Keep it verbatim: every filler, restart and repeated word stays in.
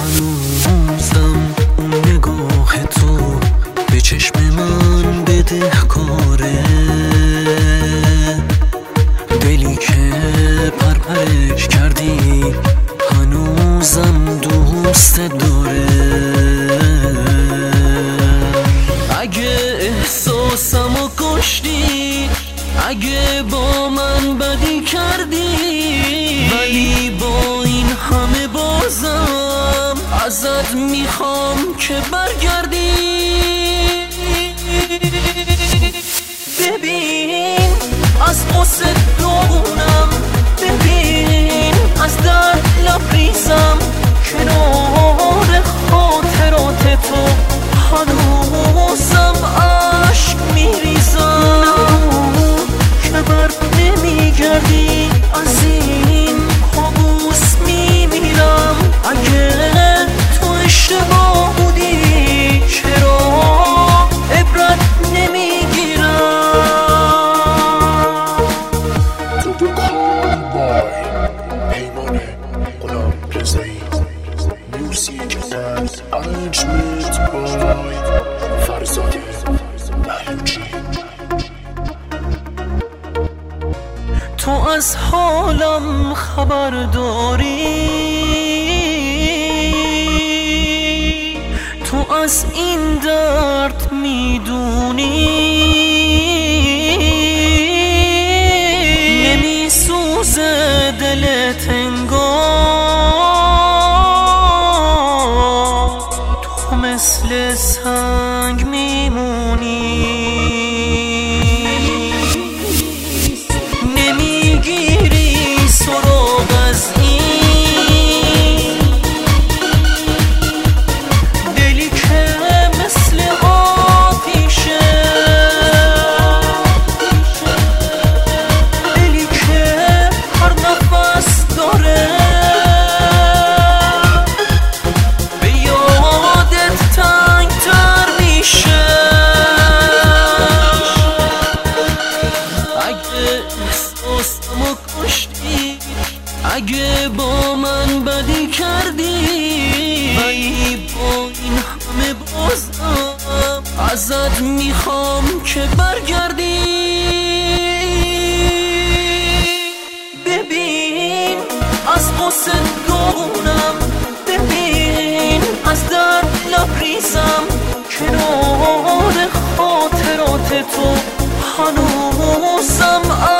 هنوزم اون نگاه تو به چشم من بدهکاره، دلی که پرپرش کردی هنوزم دوست داره. اگه احساسمو کشتی، اگه با من بدی کردی، ولی با این همه بازم ازت میخوام که برگردی. ببین از قصه داغونم، ببین از درد لبریزم، کنار خاطرات تو هنوزم عشق میریزم. که بر نمیگردی از این کابوس میمیرم. اگه تو اشتباه بودی چرا عبرت نمیگیرم؟ تو بکن بای پیمان غلام رضایی، موسیقی از ارجمنت بای فرزاد بهلوچی. تو از حالم خبر داری، تو از این درد میدونی، نمیسوزه دلت انگار، تو مثل سنگ میمونی. نمیگیری سراغ از این دلی که مثل آتیشه، دلی که هر نفس داره به یادت تنگ تر میشه. اگه احساسمو کشتی، اگه با من بدی کردی، ولی با این همه بازم ازت میخوام که برگردی. ببین از قصه داغونم، ببین از درد لبریزم، کنار خاطرات تو هنوزم